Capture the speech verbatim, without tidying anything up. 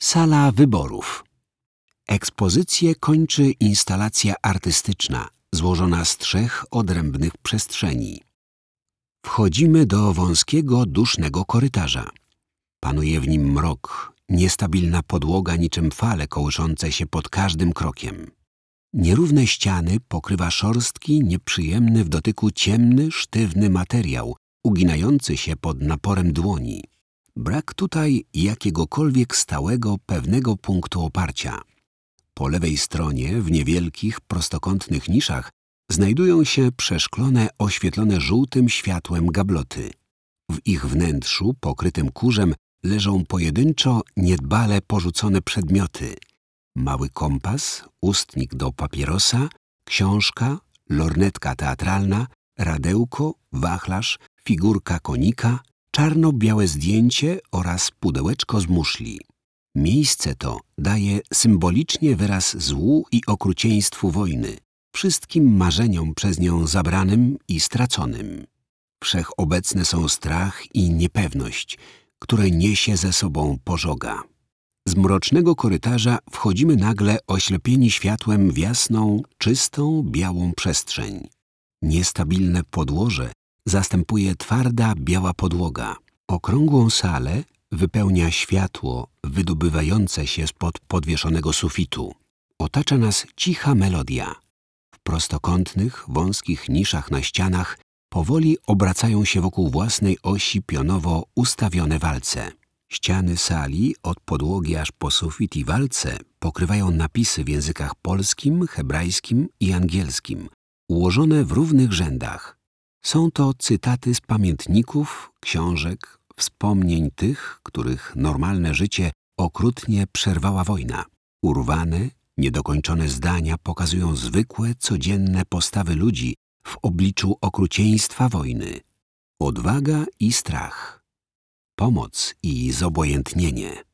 Sala wyborów. Ekspozycję kończy instalacja artystyczna, złożona z trzech odrębnych przestrzeni. Wchodzimy do wąskiego, dusznego korytarza. Panuje w nim mrok, niestabilna podłoga niczym fale kołyszące się pod każdym krokiem. Nierówne ściany pokrywa szorstki, nieprzyjemny w dotyku ciemny, sztywny materiał, uginający się pod naporem dłoni. Brak tutaj jakiegokolwiek stałego, pewnego punktu oparcia. Po lewej stronie, w niewielkich, prostokątnych niszach, znajdują się przeszklone, oświetlone żółtym światłem gabloty. W ich wnętrzu, pokrytym kurzem, leżą pojedynczo, niedbale porzucone przedmioty. Mały kompas, ustnik do papierosa, książka, lornetka teatralna, radełko, wachlarz, figurka konika, czarno-białe zdjęcie oraz pudełeczko z muszli. Miejsce to daje symbolicznie wyraz złu i okrucieństwu wojny, wszystkim marzeniom przez nią zabranym i straconym. Wszechobecne są strach i niepewność, które niesie ze sobą pożoga. Z mrocznego korytarza wchodzimy nagle oślepieni światłem w jasną, czystą, białą przestrzeń. Niestabilne podłoże zastępuje twarda, biała podłoga. Okrągłą salę wypełnia światło wydobywające się spod podwieszonego sufitu. Otacza nas cicha melodia. W prostokątnych, wąskich niszach na ścianach powoli obracają się wokół własnej osi pionowo ustawione walce. Ściany sali, od podłogi aż po sufit i walce, pokrywają napisy w językach polskim, hebrajskim i angielskim, ułożone w równych rzędach. Są to cytaty z pamiętników, książek, wspomnień tych, których normalne życie okrutnie przerwała wojna. Urwane, niedokończone zdania pokazują zwykłe, codzienne postawy ludzi w obliczu okrucieństwa wojny. Odwaga i strach. Pomoc i zobojętnienie.